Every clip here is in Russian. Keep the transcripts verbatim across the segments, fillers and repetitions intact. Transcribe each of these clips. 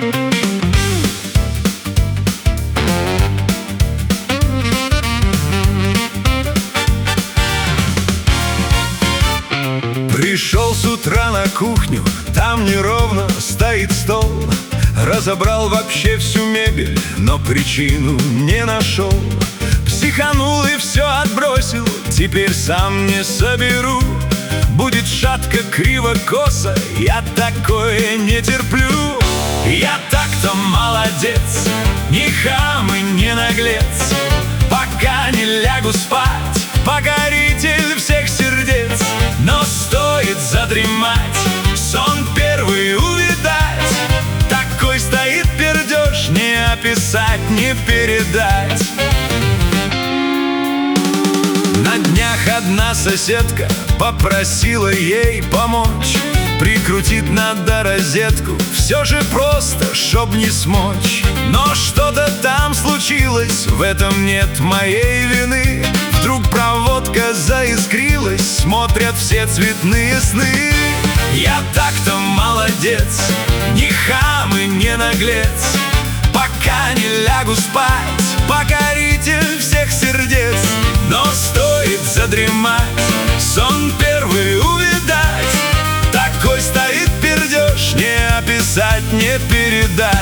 Пришел с утра на кухню, там неровно стоит стол. Разобрал вообще всю мебель, но причину не нашел. Психанул и все отбросил, теперь сам не соберу. Будет шатко, криво, косо, я такое не терплю. Я так-то молодец, не хам и не наглец. Пока не лягу спать, покоритель всех сердец. Но стоит задремать, сон первый увидать. Такой стоит пердеж, не описать, не передать. На днях одна соседка попросила ей помочь. Прикрутить надо розетку, все же просто, чтоб не смочь. Но что-то там случилось, в этом нет моей вины. Вдруг проводка заискрилась, смотрят все цветные сны. Я так-то молодец, не хам и не наглец. Пока не лягу спать, покоритель всех сердец. Но стоит задремать, сон первый увидать. Такой стоит пердеж, не описать, не передать.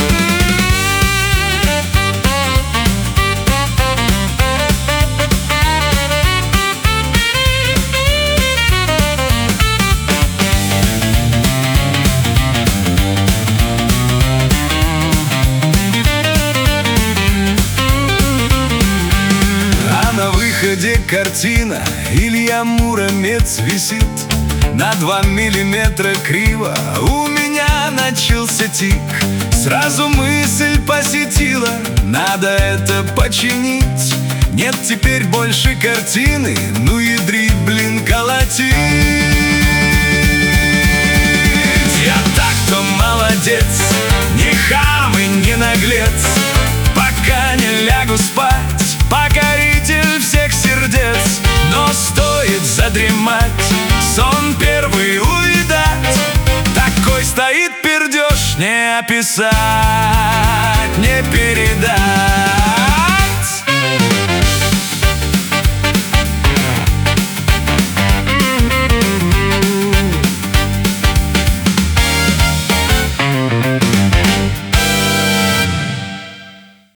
На выходе картина, Илья Муромец висит. На два миллиметра криво у меня начался тик. Сразу мысль посетила, надо это починить. Нет теперь больше картины, ну ядри, блин, колотить. Я так-то молодец, не хам и не наглец. Пока не лягу спать, покоритель всех сердец. Но стоит задремать, сон первый увидать. Такой стоит пердеж, не описать, не передать.